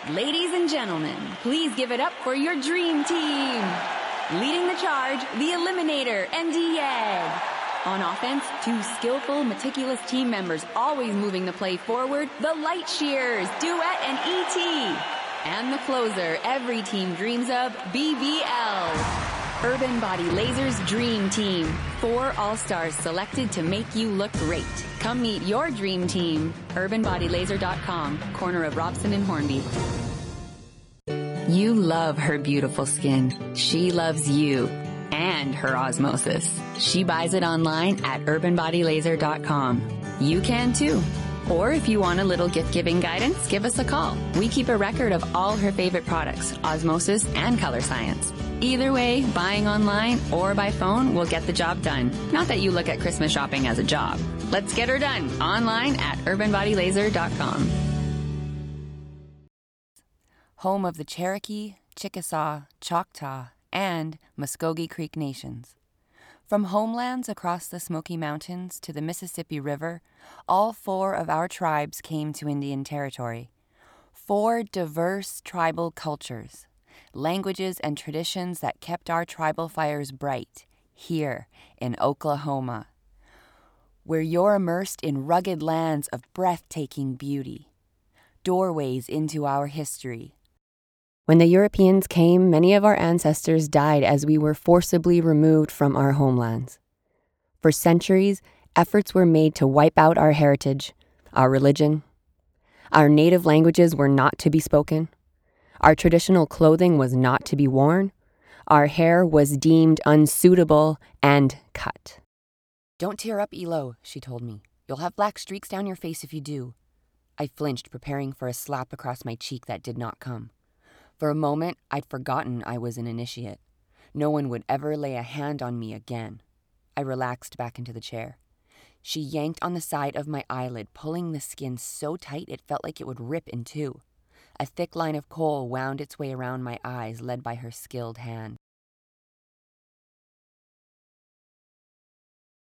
Ladies and gentlemen, please give it up for your dream team. Leading the charge, the Eliminator, ND Yag. On offense, two skillful, meticulous team members always moving the play forward, the Light Shears, Duet and ET. And the closer every team dreams of, BBL. Urban Body Lasers Dream Team. 4 all-stars selected to make you look great. Come meet your dream team. UrbanBodyLaser.com, corner of Robson and Hornby. You love her beautiful skin. She loves you and her osmosis. She buys it online at UrbanBodyLaser.com. You can too. Or if you want a little gift-giving guidance, give us a call. We keep a record of all her favorite products, osmosis and color science. Either way, buying online or by phone will get the job done. Not that you look at Christmas shopping as a job. Let's get her done online at UrbanBodyLaser.com. Home of the Cherokee, Chickasaw, Choctaw, and Muskogee Creek Nations. From homelands across the Smoky Mountains to the Mississippi River, all 4 of our tribes came to Indian Territory. 4 diverse tribal cultures, languages and traditions that kept our tribal fires bright here in Oklahoma, where you're immersed in rugged lands of breathtaking beauty, doorways into our history. When the Europeans came, many of our ancestors died as we were forcibly removed from our homelands. For centuries, efforts were made to wipe out our heritage, our religion. Our native languages were not to be spoken. Our traditional clothing was not to be worn. Our hair was deemed unsuitable and cut. "Don't tear up, Elo," she told me. "You'll have black streaks down your face if you do." I flinched, preparing for a slap across my cheek that did not come. For a moment, I'd forgotten I was an initiate. No one would ever lay a hand on me again. I relaxed back into the chair. She yanked on the side of my eyelid, pulling the skin so tight it felt like it would rip in two. A thick line of kohl wound its way around my eyes, led by her skilled hand.